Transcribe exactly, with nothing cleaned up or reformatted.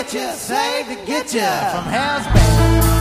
get you, saved to get you from hell's back.